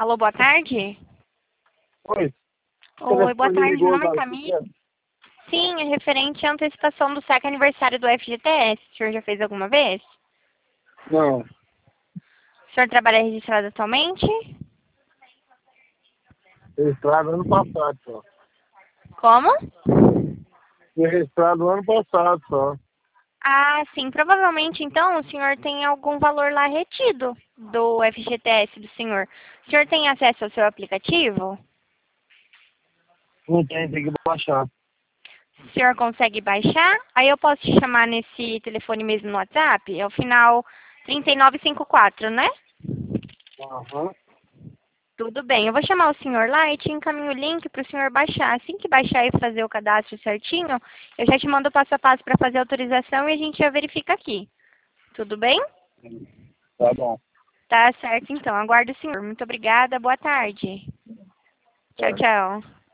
Alô, boa tarde? Oi. Oi, boa tarde, meu nome é Agora, Camila. Sim, é referente à antecipação do saque aniversário do FGTS. O senhor já fez alguma vez? Não, O senhor trabalha registrado atualmente? registrado ano passado só. Como? Fui registrado ano passado só. Ah, sim. Provavelmente, então, o senhor tem algum valor lá retido do FGTS do senhor. O senhor tem acesso ao seu aplicativo? Não tem que baixar. O senhor consegue baixar? Aí eu posso te chamar nesse telefone mesmo no WhatsApp? É o final 3954, né? Aham. Tudo bem, eu vou chamar o senhor lá e te encaminho o link para o senhor baixar. Assim que baixar e fazer o cadastro certinho, eu já te mando o passo a passo para fazer a autorização e a gente já verifica aqui. Tudo bem? Tá bom. Tá certo, então. Aguardo o senhor. Muito obrigada. Boa tarde. Tchau, Certo. tchau.